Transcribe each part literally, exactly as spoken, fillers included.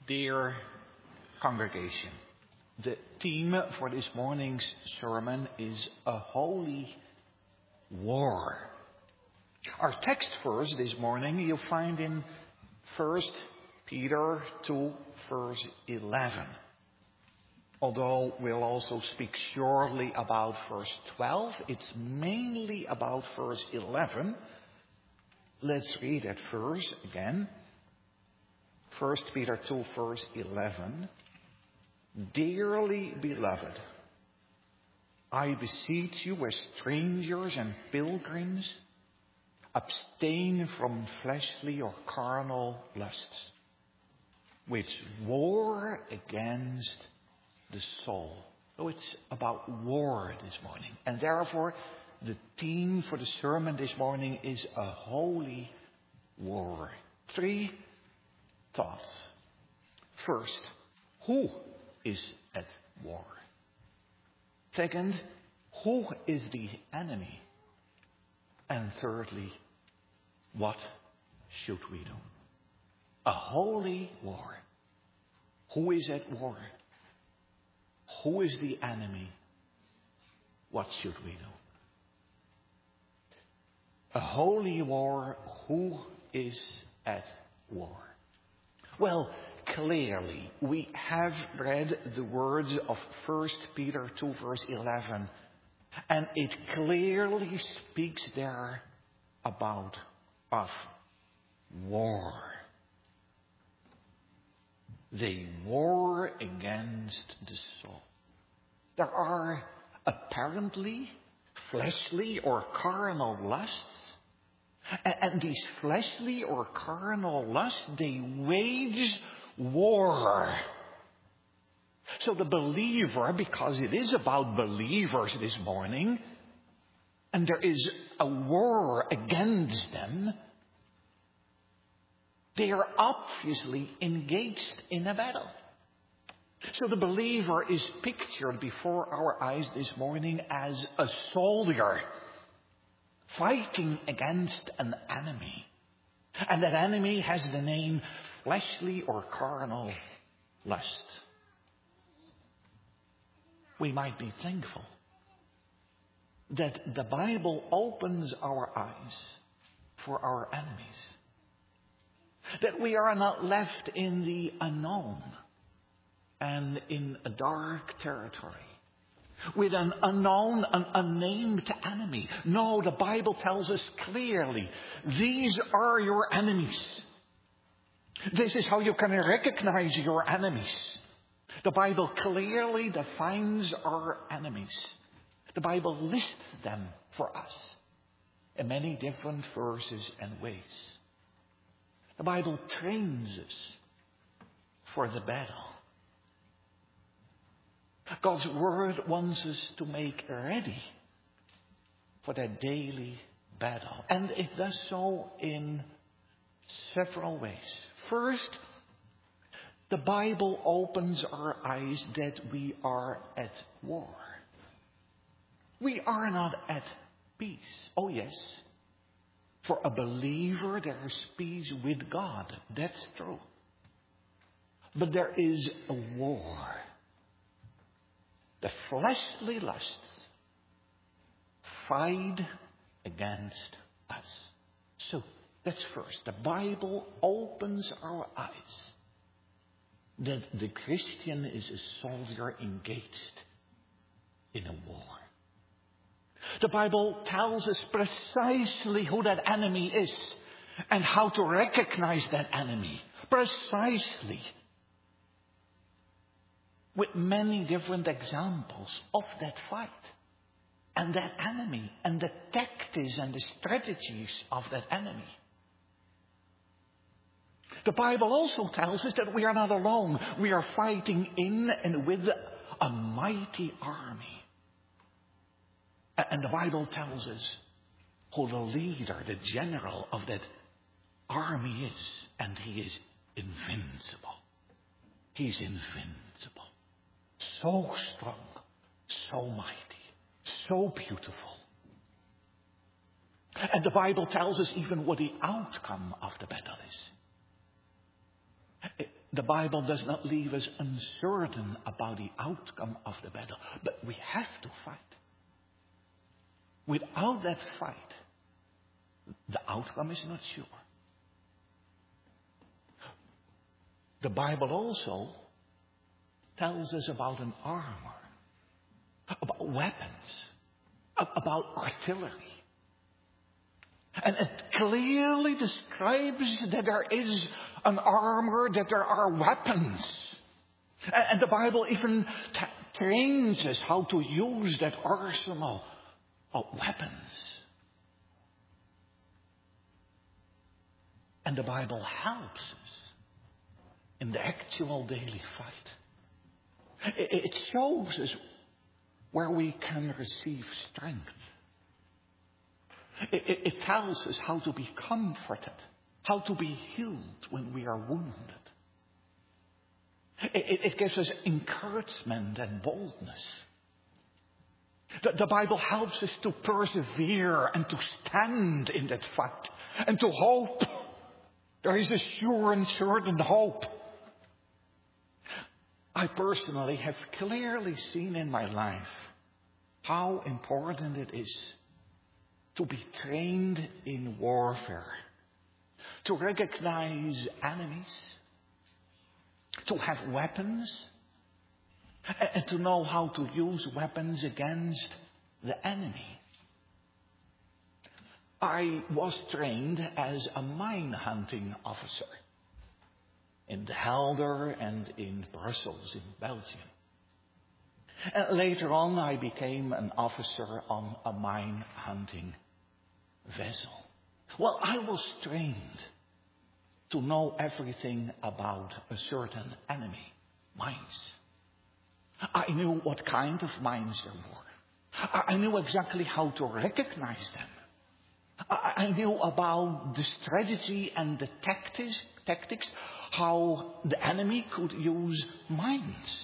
Dear congregation, the theme for this morning's sermon is a holy war. Our text verse this morning you'll find in First Peter two, verse eleven. Although we'll also speak shortly about verse twelve, it's mainly about verse eleven. Let's read that verse again. First Peter two, verse eleven. Dearly beloved, I beseech you as strangers and pilgrims, abstain from fleshly or carnal lusts, which war against the soul. So it's about war this morning. And therefore, the theme for the sermon this morning is a holy war. Three thoughts. First, who is at war? Second, who is the enemy? And thirdly, what should we do? A holy war. Who is at war? Who is the enemy? What should we do? A holy war. Who is at war? Well, clearly, we have read the words of First Peter two, verse eleven, and it clearly speaks there about of war. They war against the soul. There are apparently fleshly or carnal lusts. And these fleshly or carnal lusts, they wage war. So the believer, because it is about believers this morning, and there is a war against them, they are obviously engaged in a battle. So the believer is pictured before our eyes this morning as a soldier fighting against an enemy. And that enemy has the name fleshly or carnal lust. We might be thankful that the Bible opens our eyes for our enemies. That we are not left in the unknown and in a dark territory with an unknown, an unnamed enemy. No, the Bible tells us clearly, these are your enemies. This is how you can recognize your enemies. The Bible clearly defines our enemies. The Bible lists them for us in many different verses and ways. The Bible trains us for the battle. God's Word wants us to make ready for that daily battle. And it does so in several ways. First, the Bible opens our eyes that we are at war. We are not at peace. Oh yes, for a believer there is peace with God. That's true. But there is a war. The fleshly lusts fight against us. So, that's first. The Bible opens our eyes that the Christian is a soldier engaged in a war. The Bible tells us precisely who that enemy is and how to recognize that enemy. Precisely. With many different examples of that fight and that enemy and the tactics and the strategies of that enemy. The Bible also tells us that we are not alone. We are fighting in and with a mighty army. And the Bible tells us who the leader, the general of that army is. And he is invincible. He's invincible. So strong, so mighty, so beautiful. And the Bible tells us even what the outcome of the battle is. The Bible does not leave us uncertain about the outcome of the battle, but we have to fight. Without that fight, the outcome is not sure. The Bible also tells us about an armor, about weapons, about artillery. And it clearly describes that there is an armor, that there are weapons. And the Bible even t- trains us how to use that arsenal of weapons. And the Bible helps us in the actual daily fight. It shows us where we can receive strength. It, it, it tells us how to be comforted, how to be healed when we are wounded. It, it, it gives us encouragement and boldness. The, the Bible helps us to persevere and to stand in that fight and to hope. There is a sure and certain hope. I personally have clearly seen in my life how important it is to be trained in warfare, to recognize enemies, to have weapons, and to know how to use weapons against the enemy. I was trained as a mine hunting officer in the Helder and in Brussels, in Belgium. And later on, I became an officer on a mine hunting vessel. Well, I was trained to know everything about a certain enemy, mines. I knew what kind of mines there were. I knew exactly how to recognize them. I knew about the strategy and the tactics, tactics, how the enemy could use mines.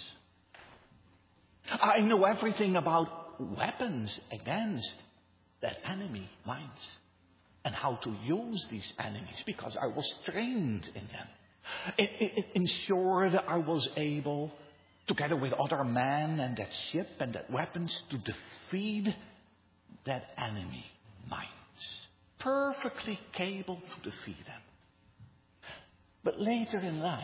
I knew everything about weapons against that enemy, mines, and how to use these enemies because I was trained in them. It, it, it ensured that I was able, together with other men and that ship and that weapons, to defeat that enemy, mines. Perfectly capable to defeat them. But later in life,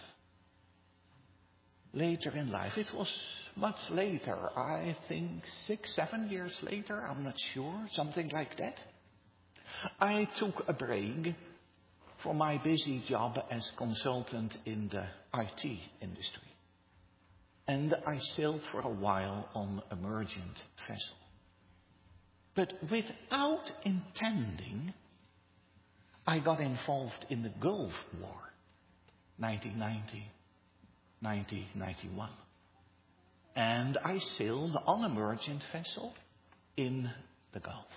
later in life, it was much later, I think six, seven years later, I'm not sure, something like that. I took a break from my busy job as consultant in the I T industry. And I sailed for a while on a merchant vessel. But without intending, I got involved in the Gulf War, nineteen ninety, nineteen ninety-one. And I sailed on a merchant vessel in the Gulf.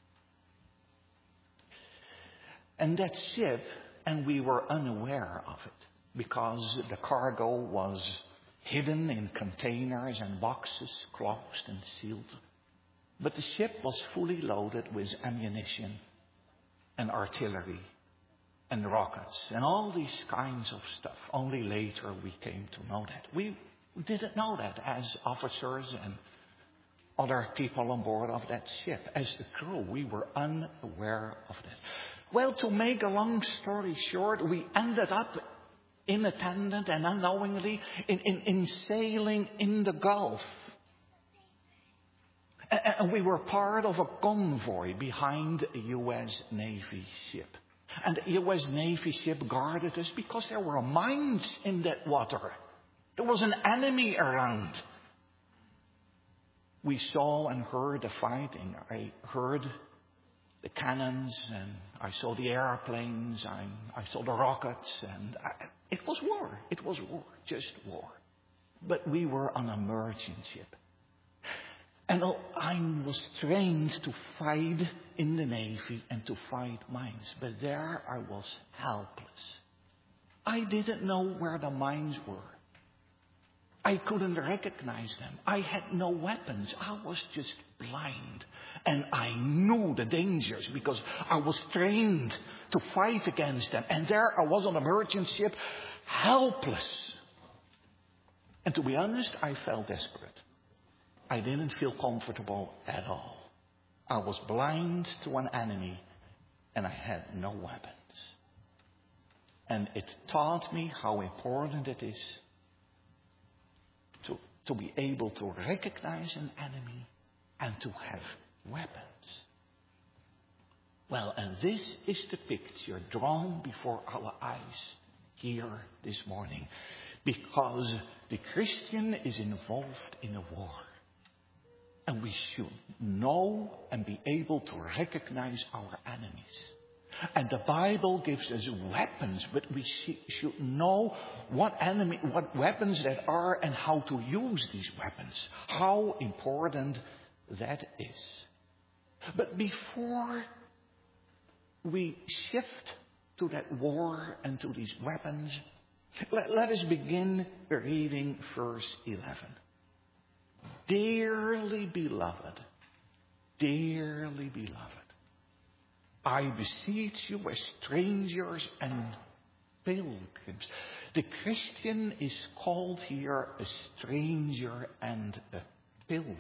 And that ship, and we were unaware of it, because the cargo was hidden in containers and boxes, closed and sealed. But the ship was fully loaded with ammunition and artillery and rockets and all these kinds of stuff. Only later we came to know that. We didn't know that as officers and other people on board of that ship. As the crew, we were unaware of that. Well, to make a long story short, we ended up inattended and unknowingly in, in, in sailing in the Gulf. And we were part of a convoy behind a U S Navy ship. And the U S Navy ship guarded us because there were mines in that water. There was an enemy around. We saw and heard the fighting. I heard the cannons and I saw the airplanes. I, I saw the rockets. And I, it was war. It was war. Just war. But we were on a merchant ship. And I was trained to fight in the Navy and to fight mines. But there I was helpless. I didn't know where the mines were. I couldn't recognize them. I had no weapons. I was just blind. And I knew the dangers because I was trained to fight against them. And there I was on a merchant ship, helpless. And to be honest, I felt desperate. I didn't feel comfortable at all. I was blind to an enemy and I had no weapons. And it taught me how important it is to, to be able to recognize an enemy and to have weapons. Well, and this is the picture drawn before our eyes here this morning. Because the Christian is involved in a war. And we should know and be able to recognize our enemies. And the Bible gives us weapons, but we should know what enemy, what weapons that are and how to use these weapons. How important that is. But before we shift to that war and to these weapons, let, let us begin reading verse eleven. Dearly beloved, dearly beloved, I beseech you as strangers and pilgrims. The Christian is called here a stranger and a pilgrim.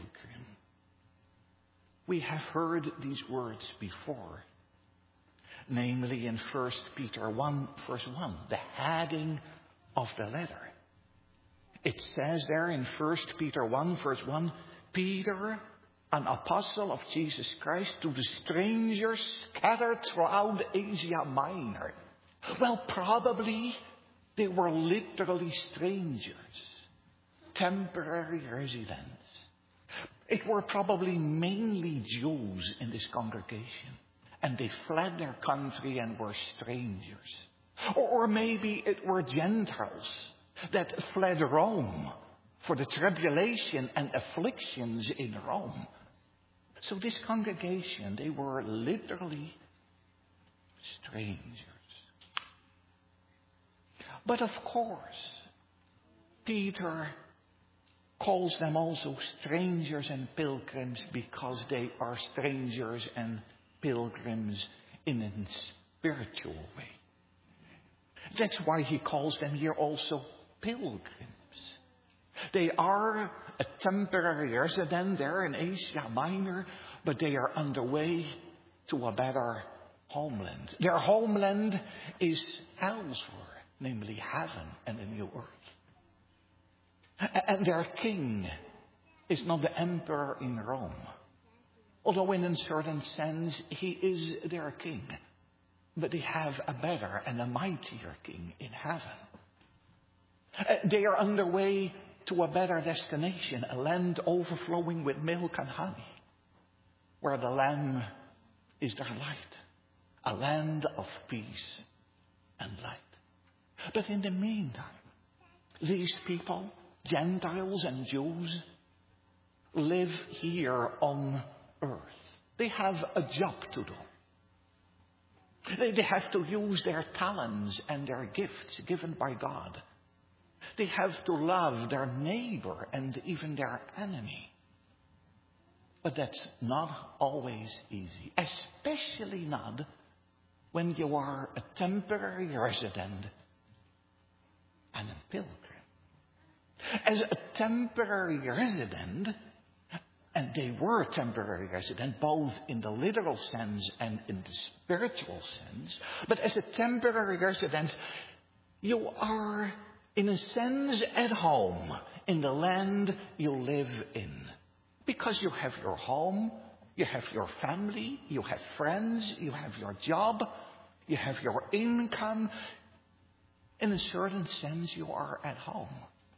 We have heard these words before. Namely in First Peter one, verse one, the heading of the letter. It says there in First Peter one, verse one, Peter, an apostle of Jesus Christ, to the strangers scattered throughout Asia Minor. Well, probably they were literally strangers, temporary residents. It were probably mainly Jews in this congregation, and they fled their country and were strangers. Or, or maybe it were Gentiles that fled Rome for the tribulation and afflictions in Rome. So this congregation, they were literally strangers. But of course, Peter calls them also strangers and pilgrims because they are strangers and pilgrims in a spiritual way. That's why he calls them here also pilgrims. They are a temporary resident there in Asia Minor, but they are on the way to a better homeland. Their homeland is elsewhere, namely heaven and a new earth. And their king is not the emperor in Rome, although in a certain sense he is their king. But they have a better and a mightier king in heaven. They are on their way to a better destination, a land overflowing with milk and honey, where the Lamb is their light, a land of peace and light. But in the meantime, these people, Gentiles and Jews, live here on earth. They have a job to do. They, they have to use their talents and their gifts given by God. They have to love their neighbor and even their enemy. But that's not always easy, especially not when you are a temporary resident and a pilgrim. As a temporary resident, and they were temporary resident, both in the literal sense and in the spiritual sense, but as a temporary resident, you are, in a sense, at home in the land you live in. Because you have your home, you have your family, you have friends, you have your job, you have your income. In a certain sense, you are at home.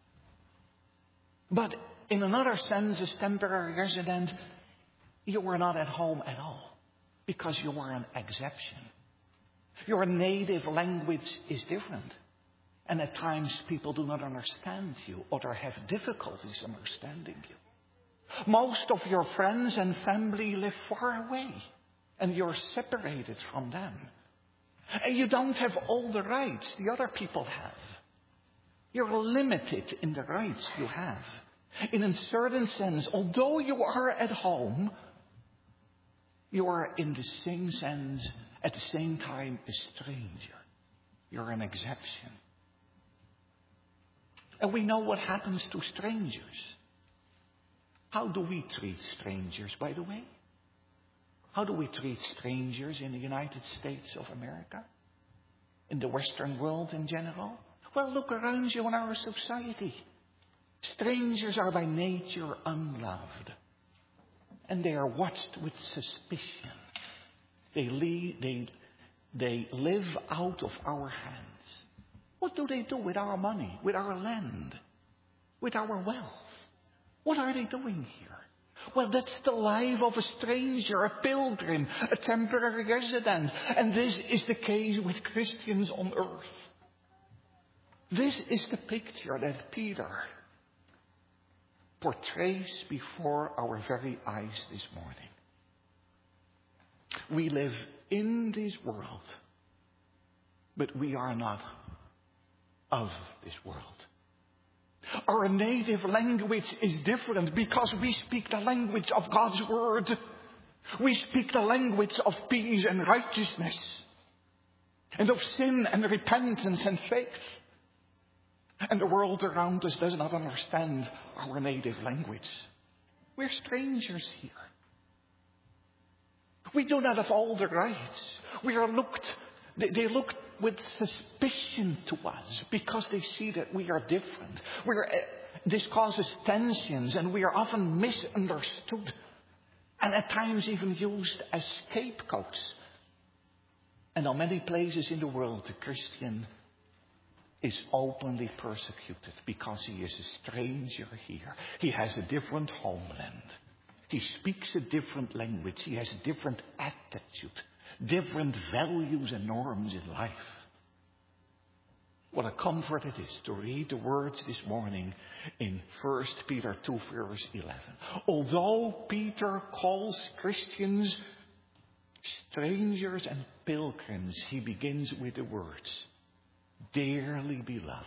But in another sense, as temporary resident, you are not at home at all. Because you are an exception. Your native language is different. And at times people do not understand you or have difficulties understanding you. Most of your friends and family live far away. And you're separated from them. And you don't have all the rights the other people have. You're limited in the rights you have. In a certain sense, although you are at home, you are in the same sense, at the same time, a stranger. You're an exception. And we know what happens to strangers. How do we treat strangers, by the way? How do we treat strangers in the United States of America? In the Western world in general? Well, look around you in our society. Strangers are by nature unloved. And they are watched with suspicion. They, lead, they, they live out of our hands. What do they do with our money, with our land, with our wealth? What are they doing here? Well, that's the life of a stranger, a pilgrim, a temporary resident. And this is the case with Christians on earth. This is the picture that Peter portrays before our very eyes this morning. We live in this world, but we are not of this world. Our native language is different because we speak the language of God's word. We speak the language of peace and righteousness, and of sin and repentance and faith. And the world around us does not understand our native language. We're strangers here. We do not have all the rights. We are looked, they, they look with suspicion to us because they see that we are different. We are, this causes tensions, and we are often misunderstood and at times even used as scapegoats. And in many places in the world, the Christian is openly persecuted because he is a stranger here. He has a different homeland. He speaks a different language. He has a different attitude, different values and norms in life. What a comfort it is to read the words this morning in First Peter two, verse eleven. Although Peter calls Christians strangers and pilgrims, he begins with the words, dearly beloved.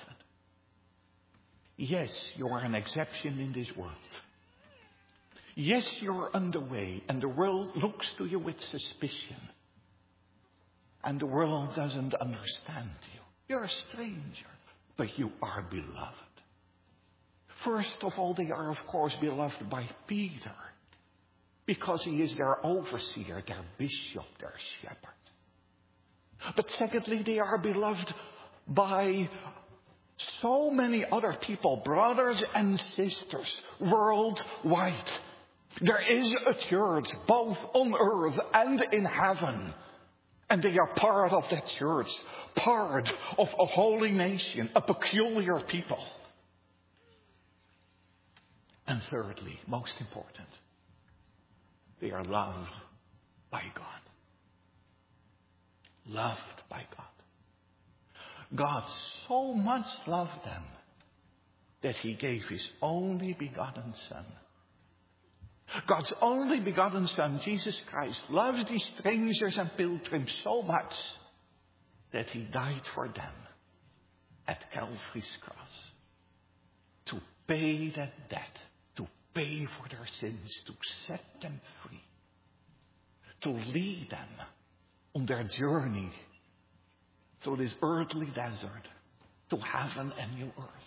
Yes, you are an exception in this world. Yes, you're underway, and the world looks to you with suspicion. And the world doesn't understand you. You're a stranger, but you are beloved. First of all, they are, of course, beloved by Peter, because he is their overseer, their bishop, their shepherd. But secondly, they are beloved by so many other people, brothers and sisters, worldwide. There is a church both on earth and in heaven. And they are part of that church, part of a holy nation, a peculiar people. And thirdly, most important, they are loved by God. Loved by God. God so much loved them that he gave his only begotten Son. God's only begotten Son, Jesus Christ, loves these strangers and pilgrims so much that he died for them at Calvary's cross to pay that debt, to pay for their sins, to set them free, to lead them on their journey through this earthly desert to heaven and new earth.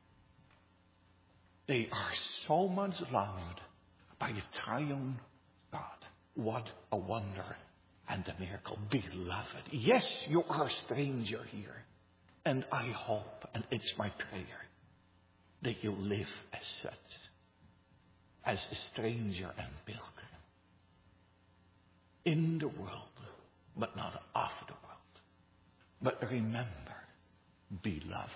They are so much loved by a triune God. What a wonder and a miracle. Beloved, yes, you are a stranger here. And I hope, and it's my prayer, that you live as such, as a stranger and pilgrim. In the world, but not of the world. But remember, beloved.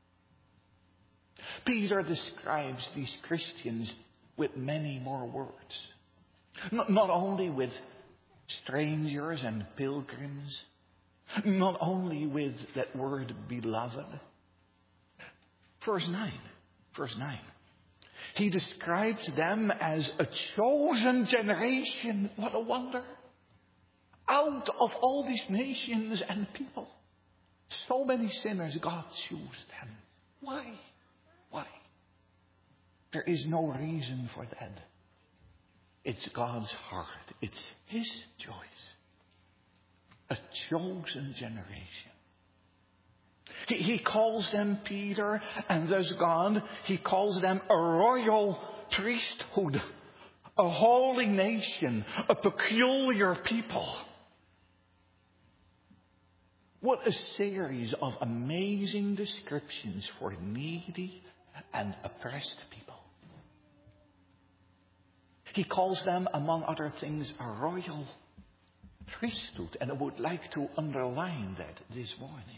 Peter describes these Christians with many more words. Not, not only with strangers and pilgrims, not only with that word beloved. Verse nine, verse nine. He describes them as a chosen generation. What a wonder. Out of all these nations and people, so many sinners, God chose them. Why? Why? There is no reason for that. It's God's heart. It's His choice. A chosen generation. He, he calls them Peter, and thus God, He calls them a royal priesthood, a holy nation, a peculiar people. What a series of amazing descriptions for needy and oppressed people. He calls them, among other things, a royal priesthood. And I would like to underline that this morning.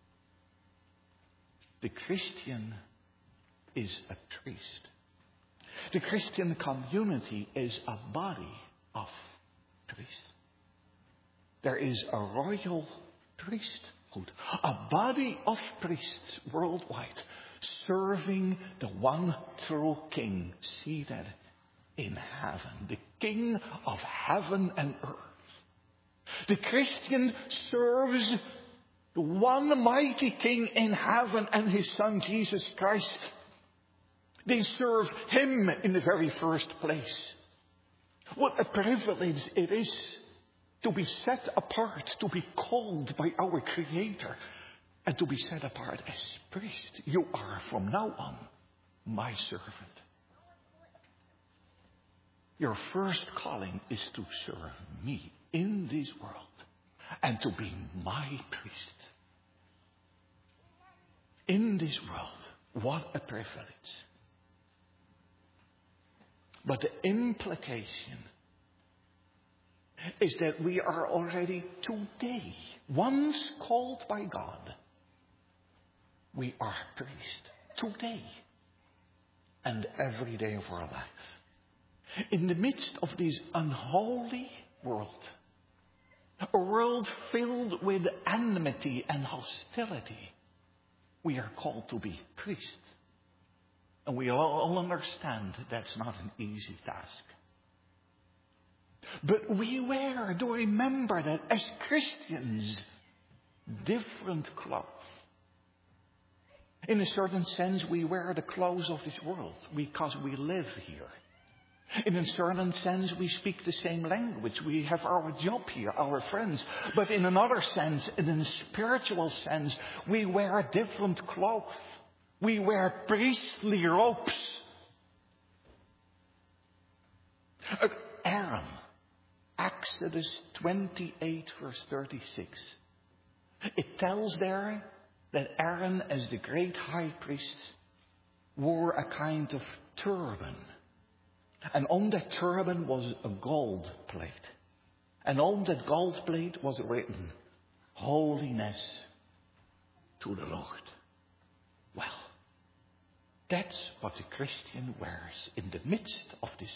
The Christian is a priest. The Christian community is a body of priests. There is a royal priesthood, a body of priests worldwide, serving the one true King seated in heaven, the King of heaven and earth. The Christian serves the one mighty King in heaven and His Son Jesus Christ. They serve Him in the very first place. What a privilege it is to be set apart, to be called by our Creator, and to be set apart as priest. You are from now on my servant. Your first calling is to serve me in this world and to be my priest. In this world, what a privilege. But the implication is that we are already today, once called by God, we are priest today and every day of our life. In the midst of this unholy world, a world filled with enmity and hostility, we are called to be priests. And we all understand that's not an easy task. But we wear, do remember that as Christians, different clothes. In a certain sense, we wear the clothes of this world because we live here. In a certain sense, we speak the same language. We have our job here, our friends. But in another sense, in a spiritual sense, we wear different clothes. We wear priestly robes. Aaron, Exodus twenty-eight, verse thirty-six. It tells there that Aaron, as the great high priest, wore a kind of turban. And on that turban was a gold plate. And on that gold plate was written, Holiness to the Lord. Well, that's what the Christian wears in the midst of this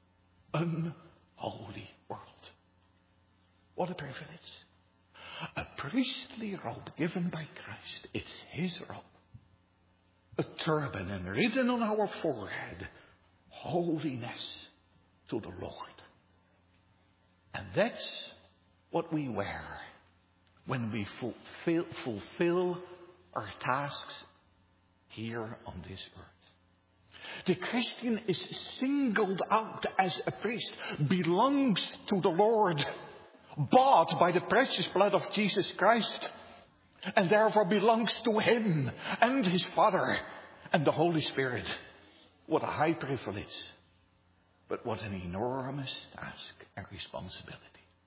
unholy world. What a privilege. A priestly robe given by Christ. It's His robe. A turban and written on our forehead, Holiness to the Lord. And that's what we wear when we fulfill, fulfill our tasks here on this earth. The Christian is singled out as a priest, belongs to the Lord, bought by the precious blood of Jesus Christ, and therefore belongs to Him and His Father and the Holy Spirit. What a high privilege, but what an enormous task and responsibility.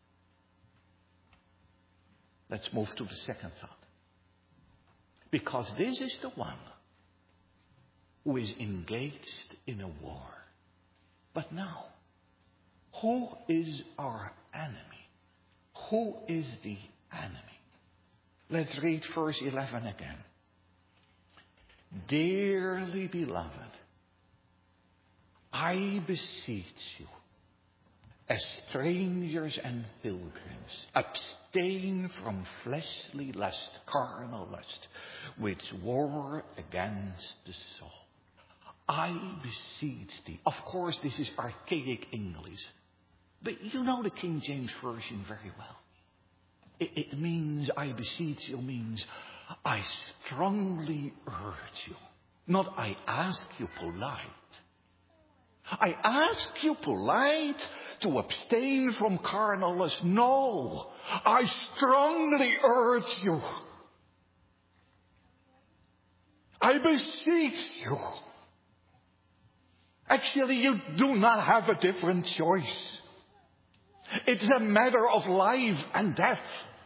Let's move to the second thought. Because this is the one who is engaged in a war. But now, who is our enemy? Who is the enemy? Let's read verse eleven again. Dearly beloved, I beseech you, as strangers and pilgrims, abstain from fleshly lust, carnal lust, which war against the soul. I beseech thee. Of course, this is archaic English, but you know the King James Version very well. It, it means, I beseech you, means, I strongly urge you. Not I ask you polite. I ask you polite to abstain from carnal lust. No, I strongly urge you. I beseech you. Actually, you do not have a different choice. It's a matter of life and death.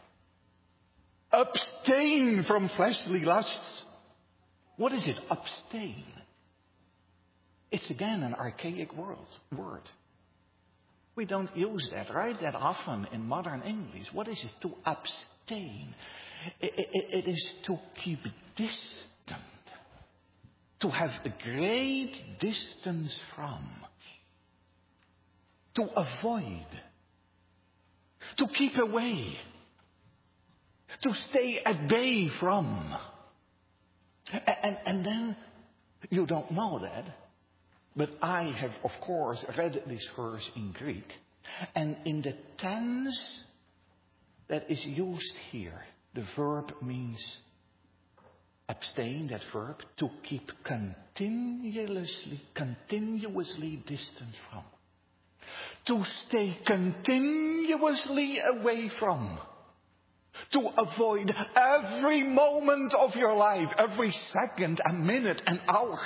Abstain from fleshly lusts. What is it? Abstain. It's again an archaic word. word. We don't use that, right? That often in modern English. What is it? To abstain. It, it, it is to keep distant. To have a great distance from. To avoid. To keep away. To stay at bay from. And, and, and then, you don't know that, but I have, of course, read this verse in Greek. And in the tense that is used here, the verb means abstain, that verb, to keep continuously, continuously distant from. To stay continuously away from. To avoid every moment of your life, every second and minute and hour.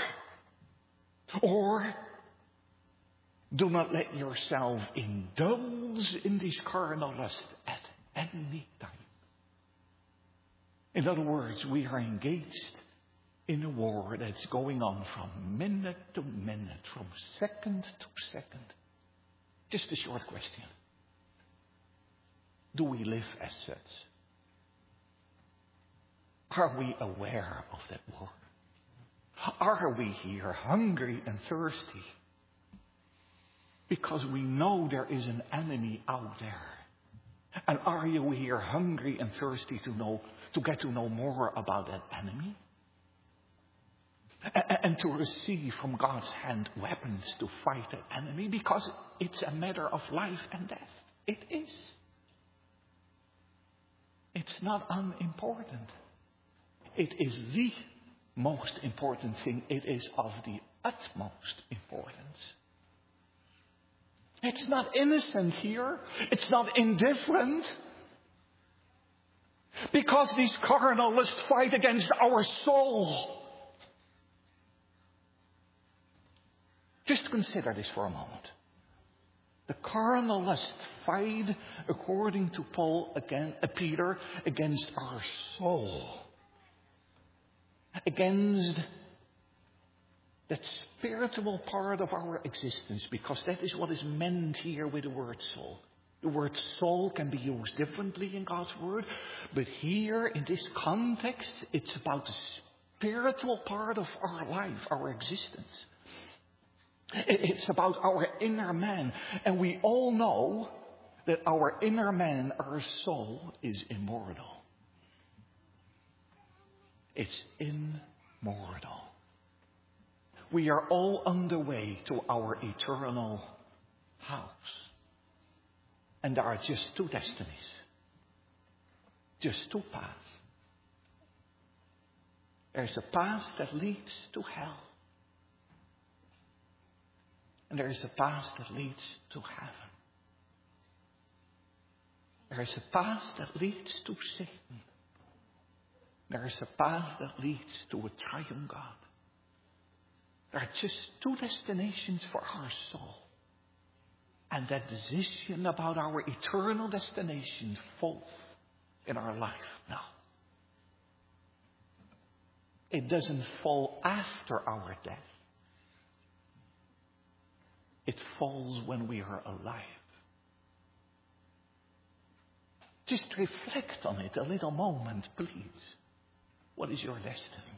Or do not let yourself indulge in this carnal lust at any time. In other words, we are engaged in a war that's going on from minute to minute, from second to second. Just a short question. Do we live as such? Are we aware of that war? Are we here hungry and thirsty? Because we know there is an enemy out there. And are you here hungry and thirsty to know, to get to know more about that enemy? And to receive from God's hand weapons to fight that enemy? Because it's a matter of life and death. It is. It's not unimportant. It is the most important thing. It is of the utmost importance. It's not innocent here. It's not indifferent. Because these carnal lusts fight against our soul. Just consider this for a moment. The carnal lust fight, according to Paul, again, uh, Peter, against our soul. Against that spiritual part of our existence, because that is what is meant here with the word soul. The word soul can be used differently in God's word, but here in this context, it's about the spiritual part of our life, our existence. It's about our inner man, and we all know that our inner man, our soul, is immortal. It's immortal. We are all on the way to our eternal house. And there are just two destinies. Just two paths. There's a path that leads to hell. And there is a path that leads to heaven. There is a path that leads to Satan. There is a path that leads to a triune God. There are just two destinations for our soul. And that decision about our eternal destination falls in our life now. It doesn't fall after our death. It falls when we are alive. Just reflect on it a little moment, please. What is your destiny?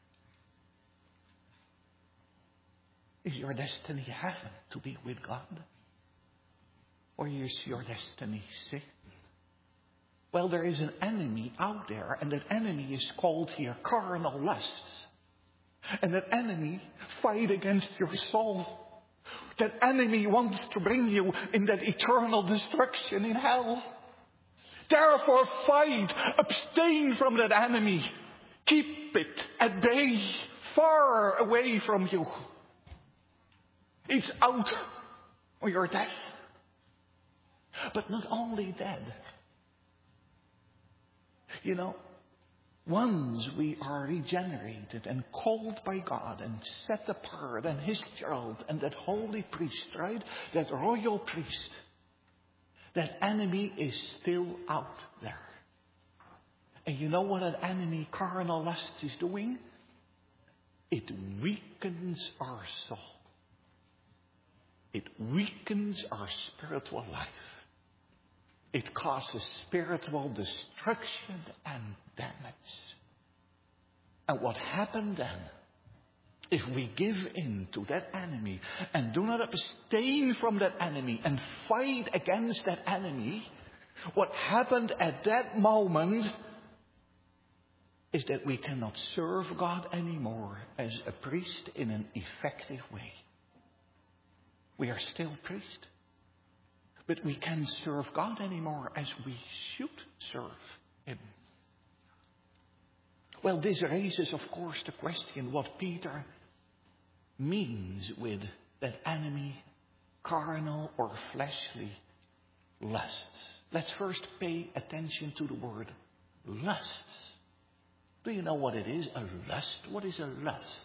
Is your destiny heaven, to be with God? Or is your destiny Satan? Well, there is an enemy out there, and that enemy is called here carnal lusts. And that enemy fight against your soul. That enemy wants to bring you in that eternal destruction in hell. Therefore, fight, abstain from that enemy. Keep it at bay. far away from you. It's out or you're dead. But not only that. You know, once we are regenerated and called by God and set apart and His child and that holy priest, right? That royal priest. That enemy is still out there. And you know what an enemy, carnal lust, is doing? It weakens our soul. It weakens our spiritual life. It causes spiritual destruction and damage. And what happened then, if we give in to that enemy and do not abstain from that enemy and fight against that enemy, what happened at that moment is that we cannot serve God anymore as a priest in an effective way. We are still priest, but we can't serve God anymore as we should serve Him. Well, this raises, of course, the question what Peter means with that enemy, carnal or fleshly lusts. Let's first pay attention to the word lusts. Do you know what it is, a lust? What is a lust?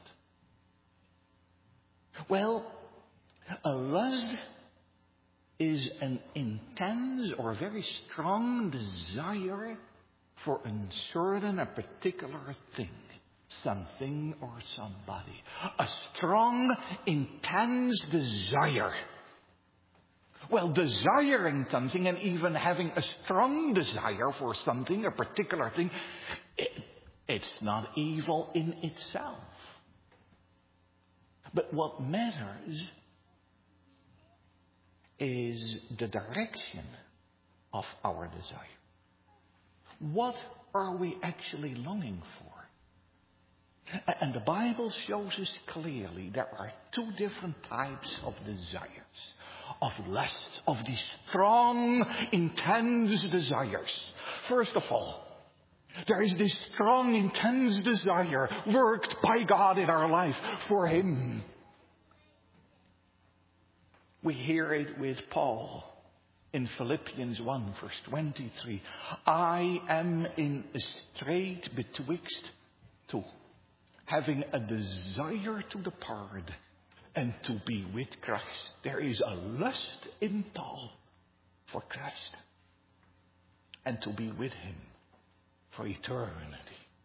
Well, a lust is an intense or very strong desire for a certain, a particular thing, something or somebody. A strong, intense desire. Well, desiring something and even having a strong desire for something, a particular thing, it, it's not evil in itself. But what matters is the direction of our desire. What are we actually longing for? And the Bible shows us clearly there are two different types of desires, of lust, of these strong, intense desires. First of all, there is this strong, intense desire worked by God in our life for Him. We hear it with Paul in Philippians one, verse twenty-three. I am in a strait betwixt two, having a desire to depart and to be with Christ. There is a lust in Paul for Christ and to be with Him for eternity.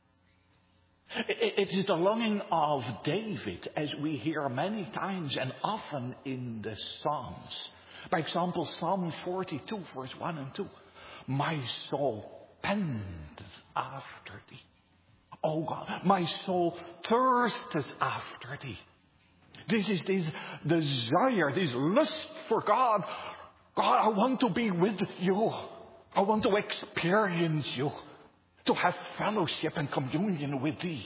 It is the longing of David, as we hear many times and often in the Psalms. By example, Psalm forty-two, verse one and two. My soul panteth after Thee. O God, my soul thirsteth after Thee. This is this desire, this lust for God. God, I want to be with You. I want to experience You. To have fellowship and communion with Thee.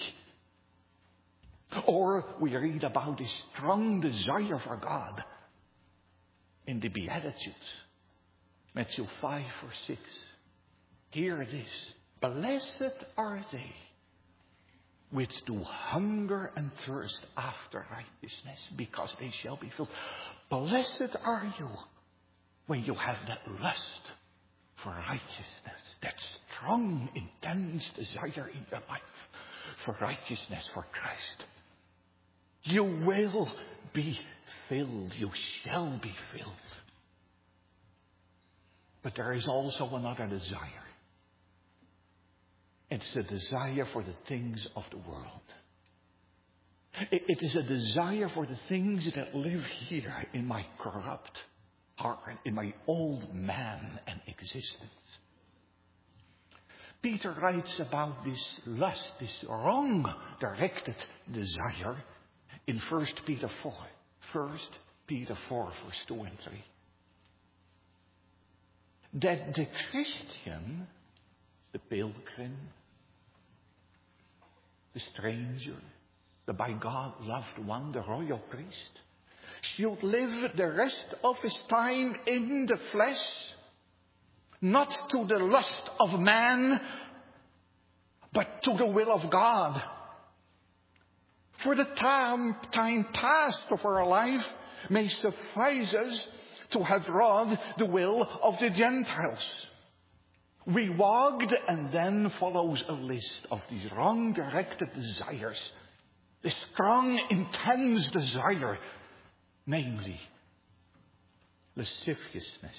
Or we read about this strong desire for God in the Beatitudes. Matthew five or six. Here it is. Blessed are they which do hunger and thirst after righteousness, because they shall be filled. Blessed are you when you have that lust for righteousness, that strong, intense desire in your life for righteousness for Christ. You will be filled. You shall be filled. But there is also another desire. It's the desire for the things of the world. It is a desire for the things that live here in my corrupt heart, in my old man and existence. Peter writes about this lust, this wrong directed desire in First Peter four. First Peter four, verse two and three. That the Christian, the pilgrim, the stranger, the by God loved one, the royal priest, should live the rest of his time in the flesh, not to the lust of man, but to the will of God. for the time, time past of our life may suffice us to have wrought the will of the Gentiles. We walked, and then follows a list of these wrong-directed desires. The strong, intense desire, namely lasciviousness,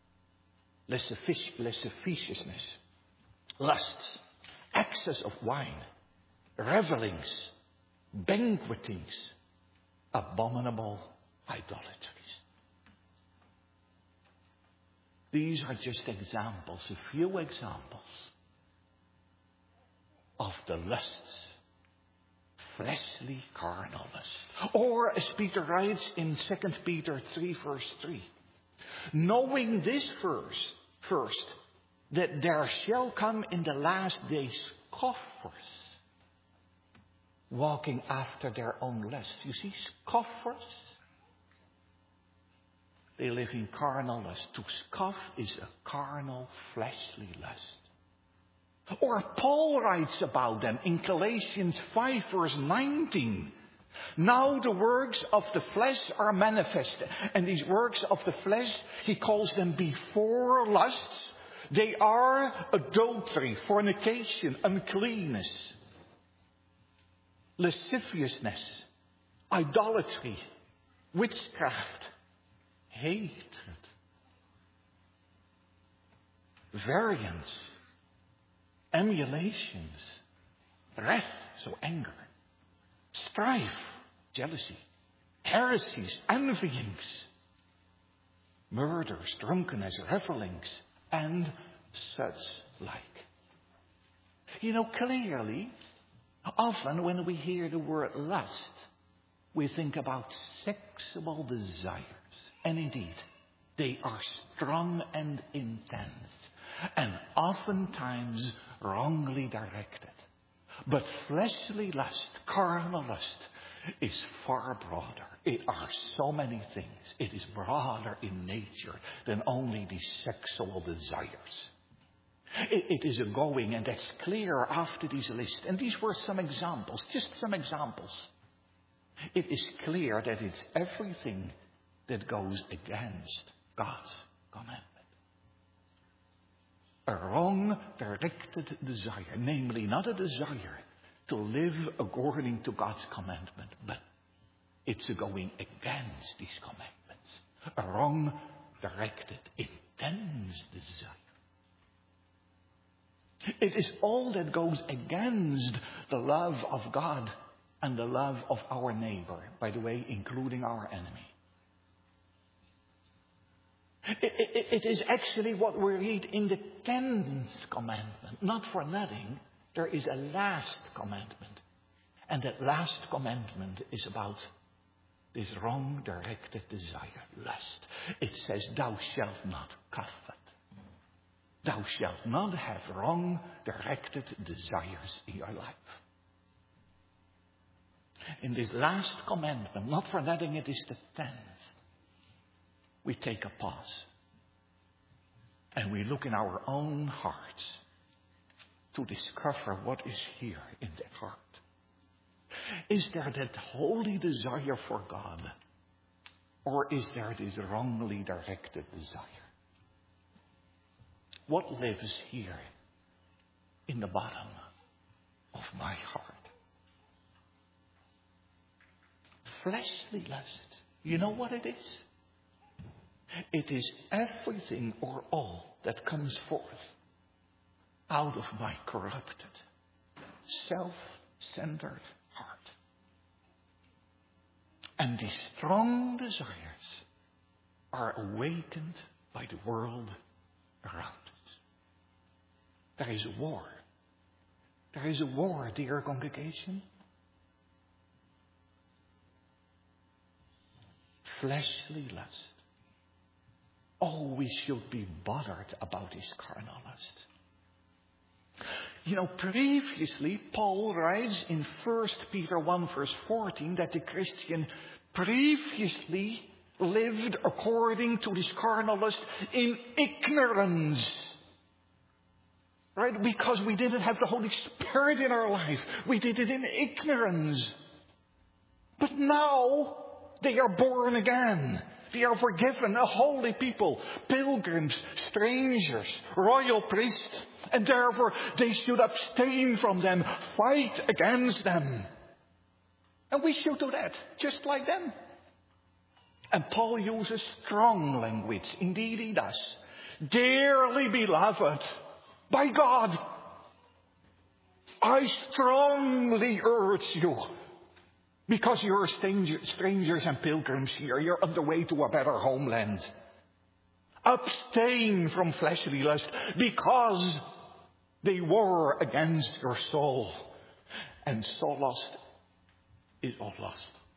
lasciviousness, lusts, excess of wine, revellings, banquetings, abominable idolatries. These are just examples, a few examples of the lusts, fleshly, carnal lust. Or, as Peter writes in Second Peter three, verse three, knowing this first, first, that there shall come in the last days scoffers, walking after their own lusts. You see, scoffers. They live in carnal lust. To scoff is a carnal, fleshly lust. Or Paul writes about them in Galatians five, verse nineteen. Now the works of the flesh are manifested. And these works of the flesh, he calls them before lusts. They are adultery, fornication, uncleanness, lasciviousness, idolatry, witchcraft, hatred, variance, emulations, wrath, so anger, strife, jealousy, heresies, envyings, murders, drunkenness, revellings, and such like. You know, clearly, often when we hear the word lust, we think about sexual desires. And indeed, they are strong and intense, and oftentimes wrongly directed. But fleshly lust, carnal lust, is far broader. It are so many things. It is broader in nature than only these sexual desires. It, it is a going, and that's clear after this list. And these were some examples, just some examples. It is clear that it's everything that goes against God's commandment. A wrong-directed desire, namely not a desire to live according to God's commandment, but it's a going against these commandments. A wrong-directed, intense desire. It is all that goes against the love of God and the love of our neighbor, by the way, including our enemy. It, it, it is actually what we read in the tenth commandment. Not for nothing, there is a last commandment. And that last commandment is about this wrong-directed desire, lust. It says, thou shalt not covet. Thou shalt not have wrong-directed desires in your life. In this last commandment, not for nothing, it is the tenth. We take a pause and we look in our own hearts to discover what is here in that heart. Is there that holy desire for God, or is there this wrongly directed desire? What lives here in the bottom of my heart? Fleshly lust. You know what it is? It is everything or all that comes forth out of my corrupted, self-centered heart. And these strong desires are awakened by the world around us. There is a war. There is a war, dear congregation. Fleshly lust. Oh, we should be bothered about this carnal lust. You know, previously, Paul writes in First Peter one, verse fourteen, that the Christian previously lived according to this carnal lust in ignorance. Right? Because we didn't have the Holy Spirit in our life. We did it in ignorance. But now they are born again. They are forgiven, a holy people, pilgrims, strangers, royal priests. And therefore they should abstain from them, fight against them. And we should do that, just like them. And Paul uses strong language. Indeed he does. Dearly beloved by God, I strongly urge you, because you're stranger, strangers and pilgrims here, you're on the way to a better homeland. Abstain from fleshly lust, because they war against your soul. And soul lust is all lust.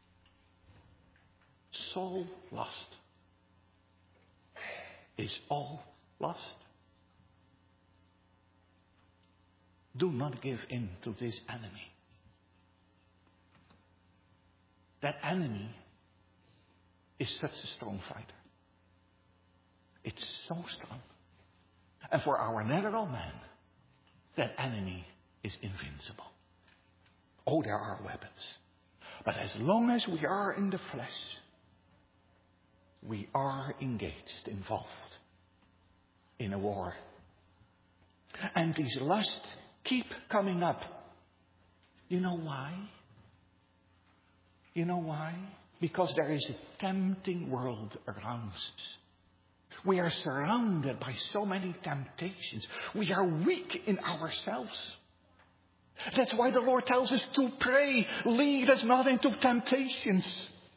Soul lust is all lust. Do not give in to this enemy. That enemy is such a strong fighter. It's so strong. And for our natural man, that enemy is invincible. Oh, there are weapons. But as long as we are in the flesh, we are engaged, involved in a war. And these lusts keep coming up. You know why? You know why? Because there is a tempting world around us. We are surrounded by so many temptations. We are weak in ourselves. That's why the Lord tells us to pray, lead us not into temptations.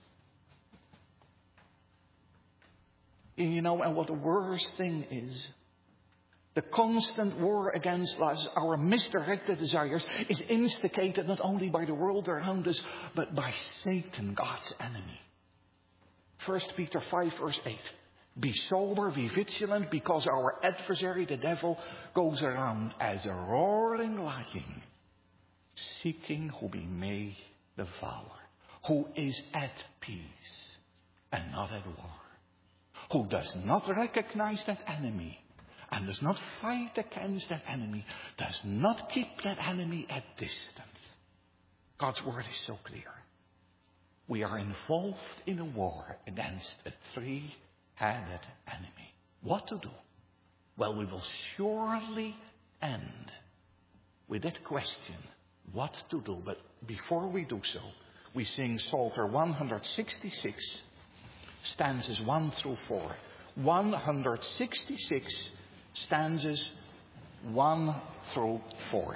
You know, and what the worst thing is, the constant war against us, our misdirected desires, is instigated not only by the world around us, but by Satan, God's enemy. First Peter five verse eight. Be sober, be vigilant, because our adversary, the devil, goes around as a roaring lion, seeking who he may devour, who is at peace and not at war, who does not recognize that enemy and does not fight against that enemy, does not keep that enemy at distance. God's word is so clear. We are involved in a war against a three-headed enemy. What to do? Well, we will surely end with that question, what to do. But before we do so, we sing Psalter one sixty-six, stanzas one through four. one sixty-six, stanzas one through four.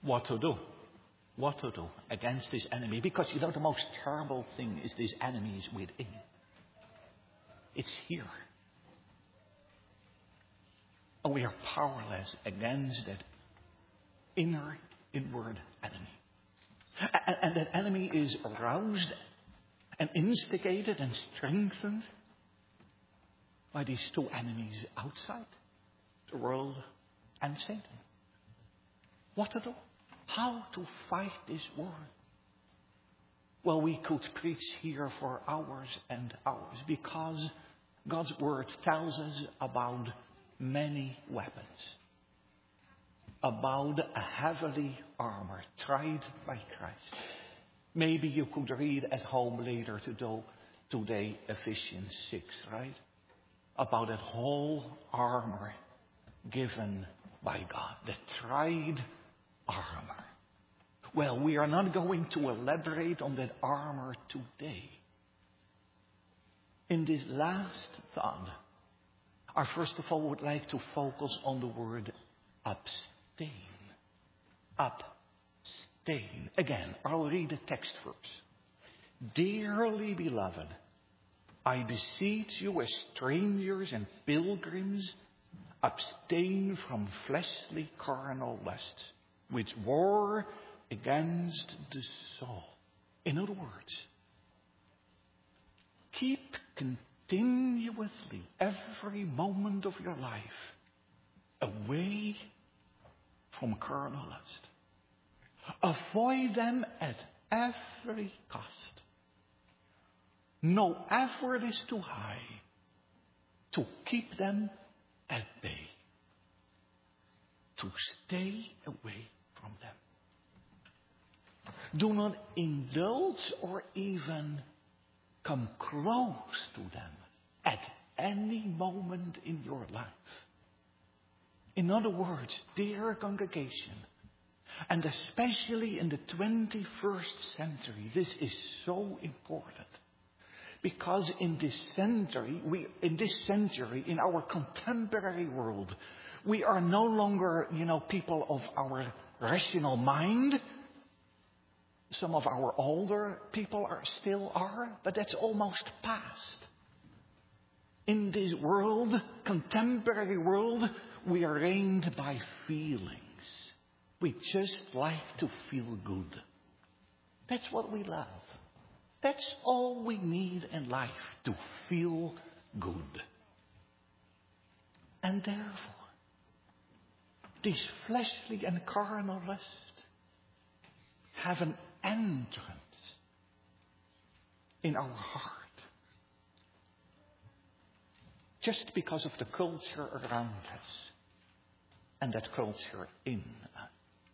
what to do. What to do against this enemy. Because you know the most terrible thing is this enemy is within. It's here. And we are powerless against that inner, inward enemy. And, and that enemy is aroused and instigated and strengthened by these two enemies outside, the world and Satan. What to do? How to fight this war? Well, we could preach here for hours and hours because God's word tells us about many weapons. About a heavily armor tried by Christ. Maybe you could read at home later today Ephesians six, right? About that whole armor given by God. The tried armor. Well, we are not going to elaborate on that armor today. In this last thought, I first of all would like to focus on the word abstain. Abstain. Again, I'll read the text first. Dearly beloved, I beseech you as strangers and pilgrims, abstain from fleshly carnal lusts, which war against the soul. In other words, keep continuously every moment of your life away from carnal lust. Avoid them at every cost. No effort is too high to keep them at bay. To stay away from them. Do not indulge or even come close to them at any moment in your life. In other words, dear congregation, and especially in the twenty-first century, this is so important. Because in this century, we, in this century, in our contemporary world, we are no longer, you know, people of our rational mind. Some of our older people are still are, but that's almost past. In this world, contemporary world, we are reigned by feelings. We just like to feel good. That's what we love. That's all we need in life, to feel good. And therefore, these fleshly and carnal lusts have an entrance in our heart. Just because of the culture around us and that culture in us.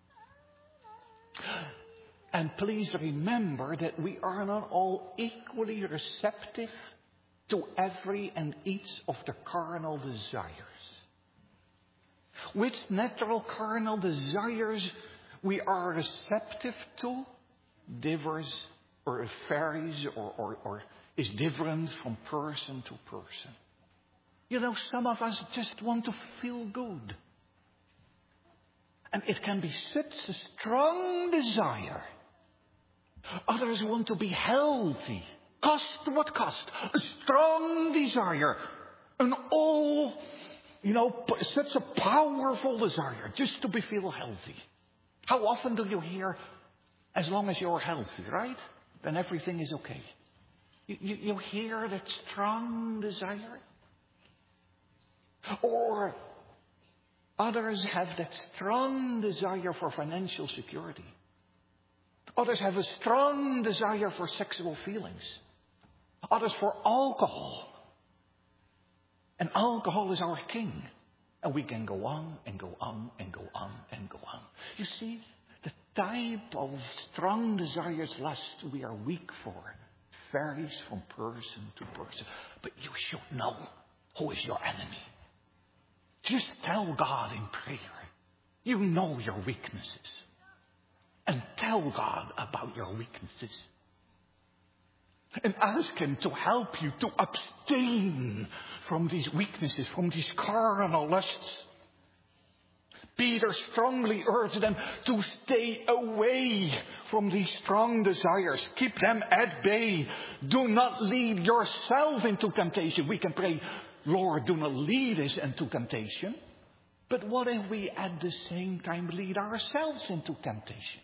And please remember that we are not all equally receptive to every and each of the carnal desires. Which natural carnal desires we are receptive to differs or varies or, or, or is different from person to person. You know, some of us just want to feel good. And it can be such a strong desire. Others want to be healthy, cost what cost. A strong desire, an all, you know, such a powerful desire just to be feel healthy. How often do you hear, as long as you're healthy, right? Then everything is okay. You, you, you hear that strong desire? Or others have that strong desire for financial security. Others have a strong desire for sexual feelings. Others for alcohol. And alcohol is our king. And we can go on and go on and go on and go on. You see, the type of strong desires, lust we are weak for varies from person to person. But you should know who is your enemy. Just tell God in prayer. You know your weaknesses. And tell God about your weaknesses. And ask Him to help you to abstain from these weaknesses, from these carnal lusts. Peter strongly urged them to stay away from these strong desires. Keep them at bay. Do not lead yourself into temptation. We can pray, Lord, do not lead us into temptation. But what if we at the same time lead ourselves into temptation?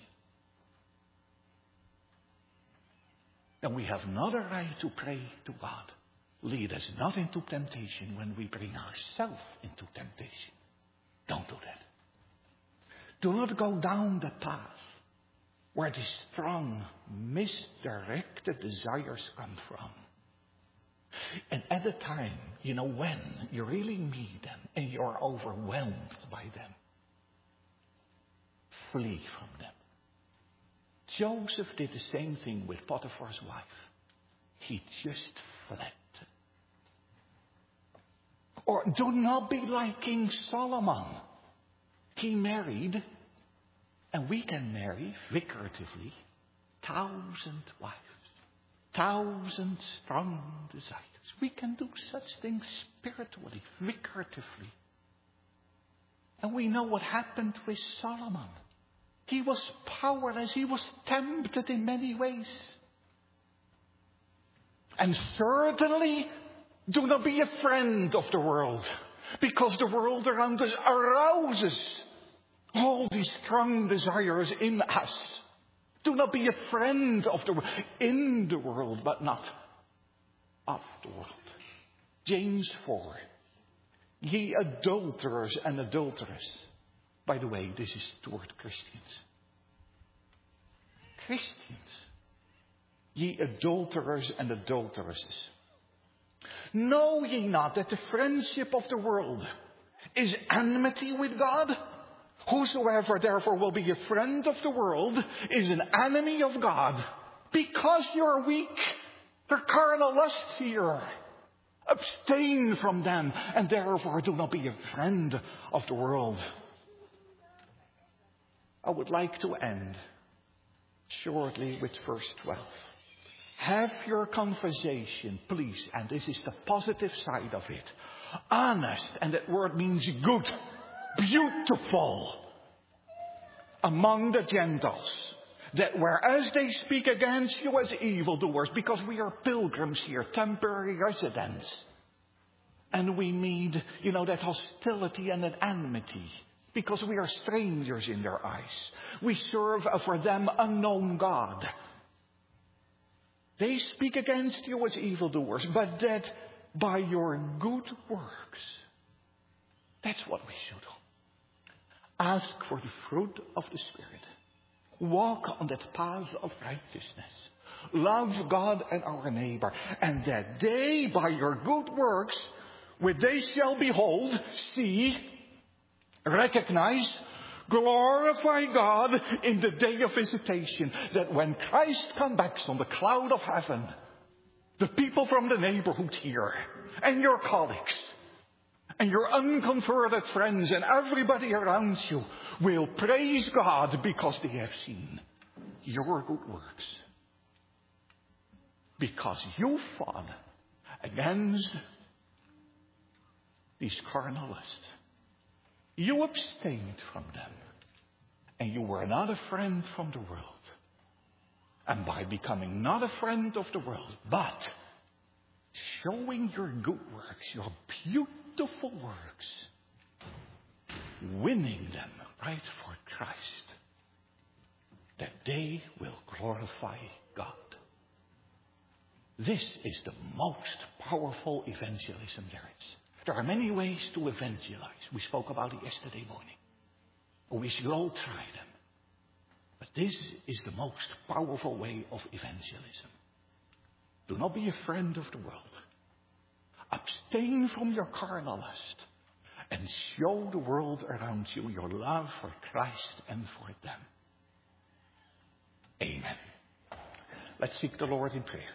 Then we have another right to pray to God. Lead us not into temptation when we bring ourselves into temptation. Don't do that. Do not go down the path where the strong, misdirected desires come from. And at the time, you know, when you really need them and you're overwhelmed by them, flee from them. Joseph did the same thing with Potiphar's wife. He just fled. Or do not be like King Solomon. He married, and we can marry figuratively, thousand wives, thousand strong desires. We can do such things spiritually, figuratively. And we know what happened with Solomon. He was powerless. He was tempted in many ways. And certainly, do not be a friend of the world, because the world around us arouses all these strong desires in us. Do not be a friend of the world, in the world, but not of the world. James four. Ye adulterers and adulteress. By the way, this is toward Christians. Christians. Ye adulterers and adulteresses. Know ye not that the friendship of the world is enmity with God? Whosoever therefore will be a friend of the world is an enemy of God. Because you're weak, the carnal lusts here. Abstain from them, and therefore do not be a friend of the world. I would like to end shortly with verse twelve. Have your conversation, please, and this is the positive side of it, honest, and that word means good, beautiful, among the Gentiles, that whereas they speak against you as evildoers, because we are pilgrims here, temporary residents, and we need, you know, that hostility and that enmity, because we are strangers in their eyes. We serve a for them unknown God. They speak against you as evildoers, but that by your good works, that's what we should do. Ask for the fruit of the Spirit. Walk on that path of righteousness. Love God and our neighbor. And that they, by your good works, which they shall behold, see, recognize, glorify God in the day of visitation. That when Christ comes back on the cloud of heaven, the people from the neighborhood here, and your colleagues, and your unconverted friends, and everybody around you will praise God because they have seen your good works. Because you fought against these carnal lusts. You abstained from them. And you were not a friend from the world. And by becoming not a friend of the world, but showing your good works, your beautiful works, winning them right for Christ, that they will glorify God. This is the most powerful evangelism there is. There are many ways to evangelize. We spoke about it yesterday morning. We should all try them. But this is the most powerful way of evangelism. Do not be a friend of the world. Abstain from your carnal lust. And show the world around you your love for Christ and for them. Amen. Let's seek the Lord in prayer.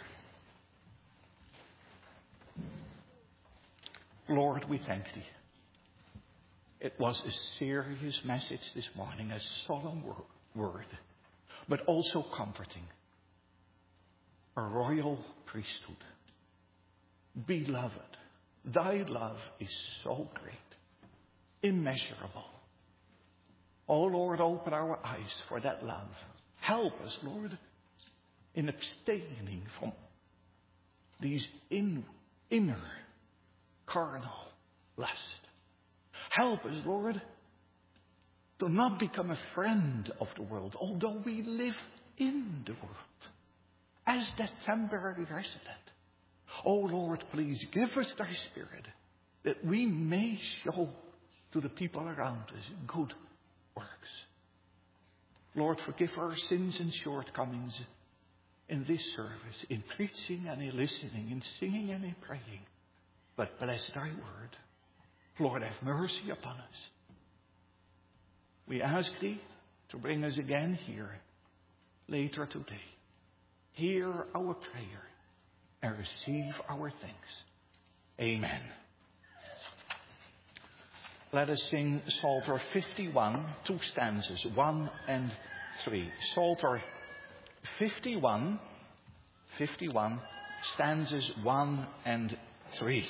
Lord, we thank Thee. It was a serious message this morning, a solemn word, but also comforting. A royal priesthood. Beloved, Thy love is so great, immeasurable, Oh, Lord, open our eyes for that love. Help us, Lord, in abstaining from these in, inner carnal lust. Help us, Lord, to not become a friend of the world, although we live in the world as that temporary resident. Oh, Lord, please give us thy Spirit that we may show to the people around us good works. Lord, forgive our sins and shortcomings in this service, in preaching and in listening, in singing and in praying. But bless thy word. Lord, have mercy upon us. We ask thee to bring us again here later today. Hear our prayer and receive our thanks. Amen. Let us sing Psalter fifty-one, two stanzas, one and three. Psalter fifty-one, fifty-one, stanzas one and three.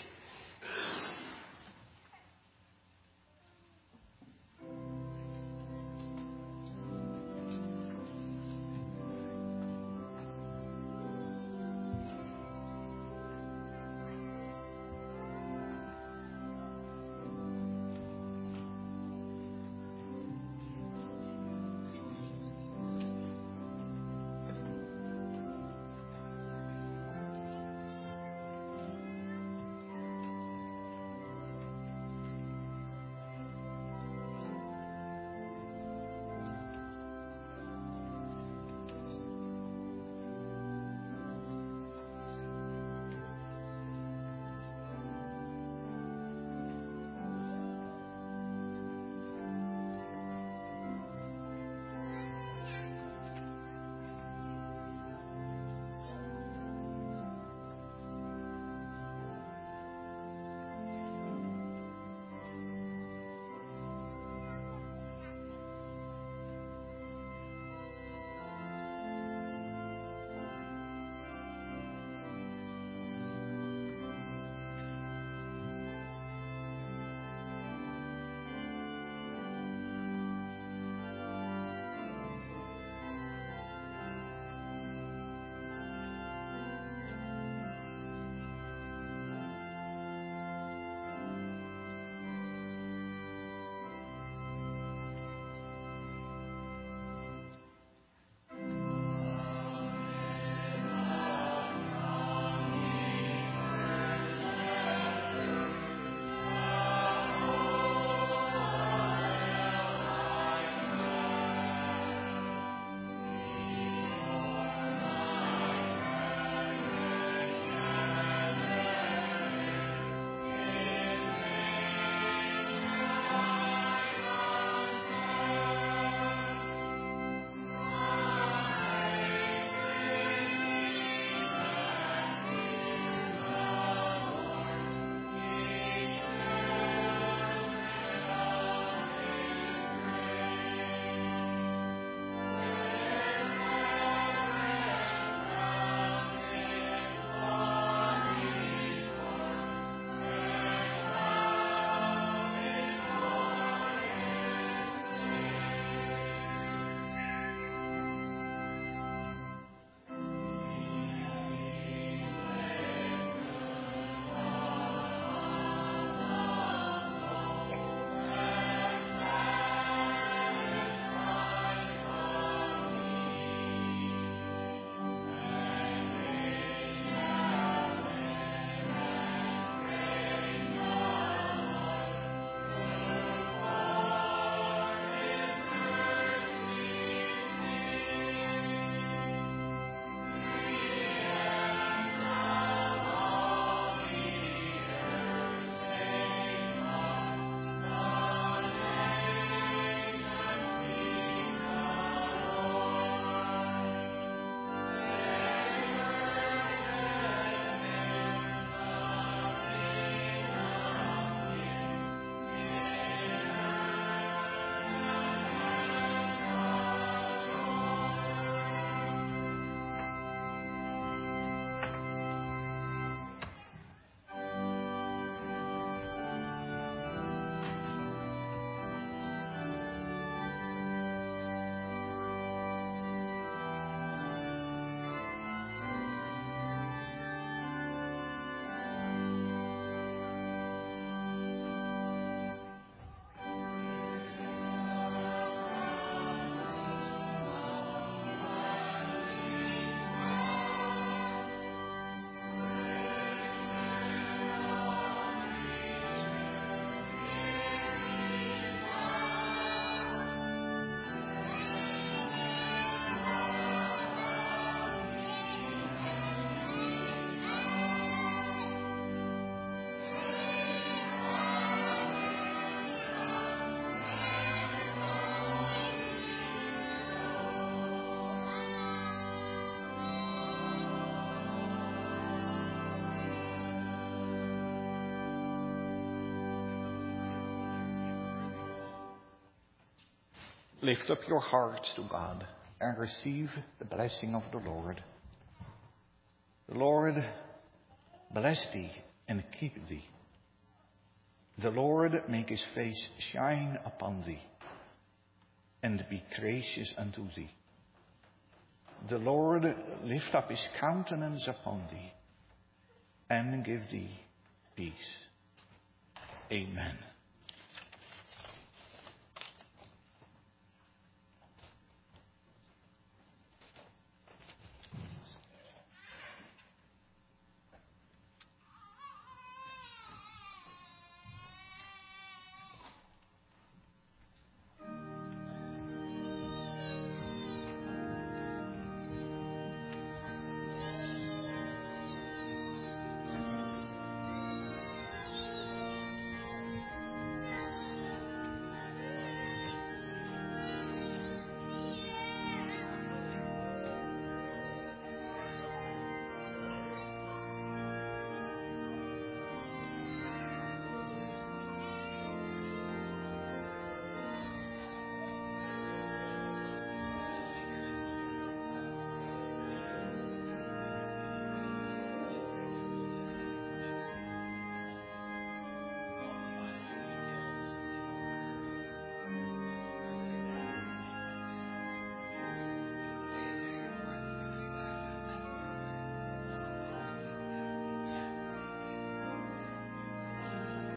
lift up your hearts to God and receive the blessing of the Lord. The Lord bless thee and keep thee. The Lord make his face shine upon thee and be gracious unto thee. The Lord lift up his countenance upon thee and give thee peace. Amen.